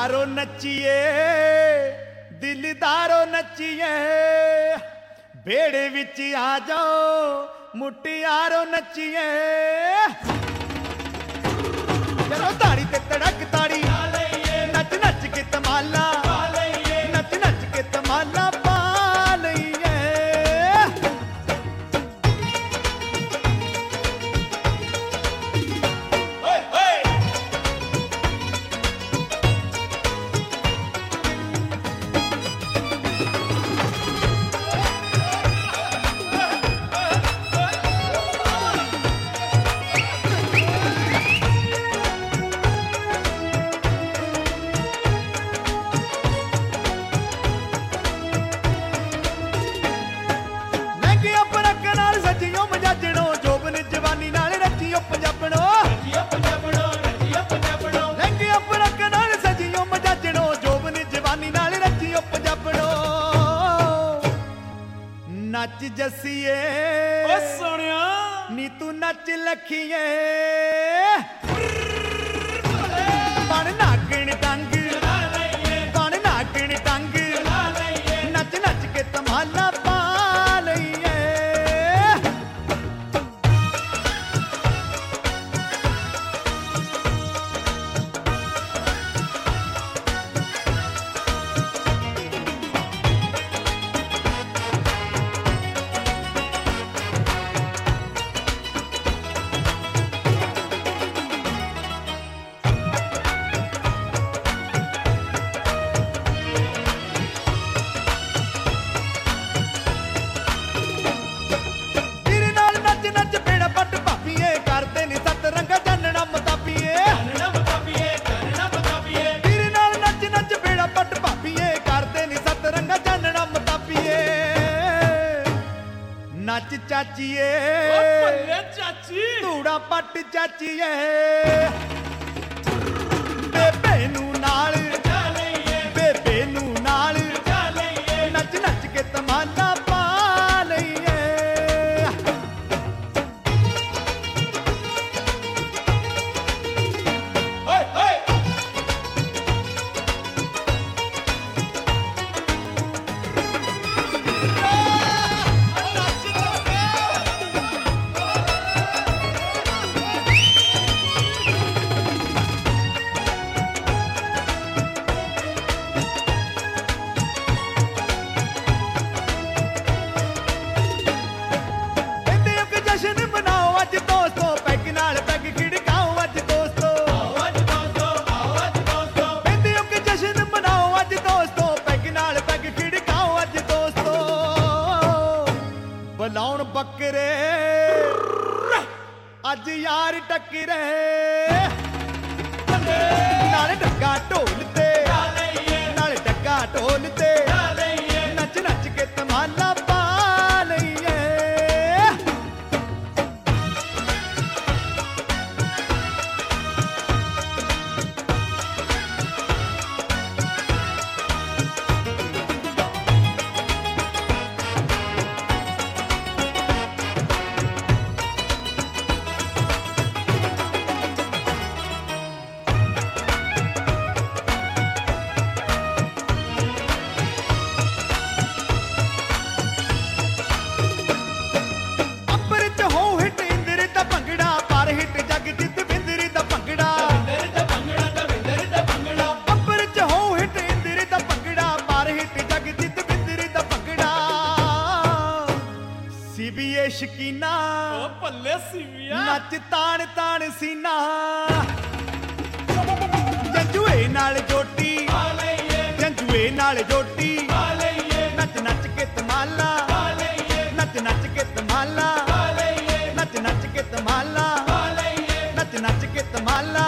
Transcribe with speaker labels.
Speaker 1: दिलदारो नच्चिए दिलदारो नच्चिए बेड़े विच आ जाओ मुटियारो नच्चिए चलो ताड़ी ते तड़क ताड़ी नच नच के तमाला नच नच के तमाला पा लईए नच जसीए ओ सोनिया नी तू नच लखीए बन नागण टंग बन नागण टंग नच नच के तमाला पा लईए नच चाचीए चाची धूड़ा पट चाचीए बेबे नू नाल बेबे नू नाल नच नच के तमाला पा लईए लाउन बकरे अज यार टकरे नाल डग्गा ढोलते नाल डग्गा ढोलते नच नच के तमाला पा लईए शकीना भले सीविया नच तान तान सीना जंजुए नाल जोटी जंजुए नाल जोटी नच नच के तमाला नच नच के तमाला नच नच के तमाला नच नच के तमाला